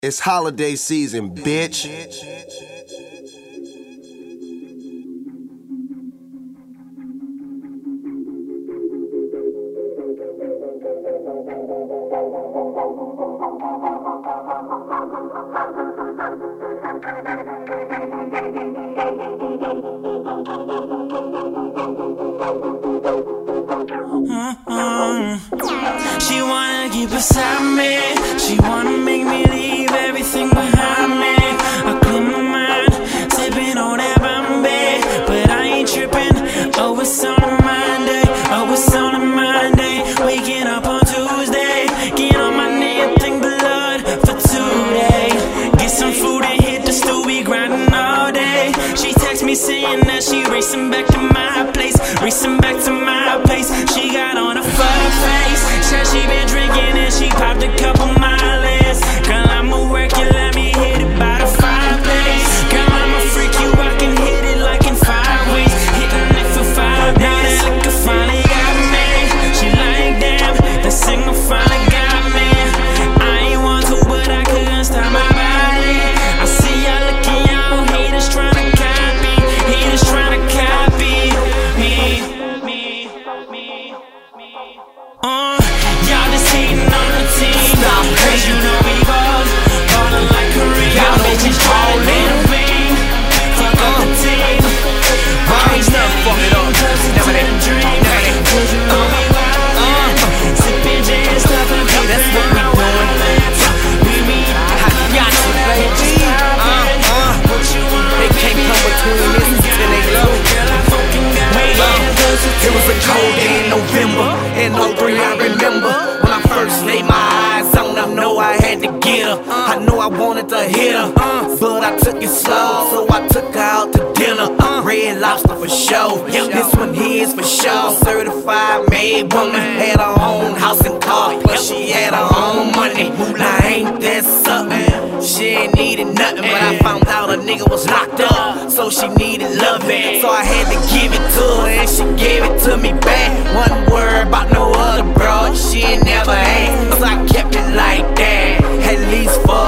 It's holiday season, bitch. She wanna keep beside me. She wanna make me leave everything behind me. I clear my mind, sipping on that Bombay, but I ain't tripping. Oh, it's on a Monday. Oh, it's on a Monday. Waking up on Tuesday, get on my knee and thank the Lord for today. Get some food and hit the stool, we grinding all day. She texts me saying that she racing back to my place, racing back to my place. She got on a fuck face, said she been drinking and she popped a couple miles. Girl, I'ma work you, let me hit it by the fireplace. Girl, I'ma freak you, I can hit it like in 5 weeks, hitting it for 5 days. Now that liquor finally got me. She like, damn, that single finally got me. I ain't want to, but I couldn't stop my body. I see y'all looking, y'all haters trying to copy, haters trying to copy me. Y'all just hating on the team, cause you know we ballin' like Kareem. Y'all bitches tryna get a ring, fuck up the team. I ain't never fuck it up, never that dream. Cause you know we ballin', sippin' gin, stuffin' cup, that's what we doin'. We be y'all know that bitches poppin'. What you want? They can't come between this until they love. It was a cold day in November, in 03 I remember when I first laid my eyes on her. Know I had to get her, I know I wanted to hit her, but I took it slow, so I took her out to dinner. Red Lobster for sure, this one here is for sure. Certified made woman, had her own house and car, plus she had her own money. Now ain't that something? She ain't needed nothing, but I found out a nigga was locked up, so she needed loving. So I had to give it to her, and she gave it to me back. One word about no other broad, she ain't never had, so I kept it like that, at least for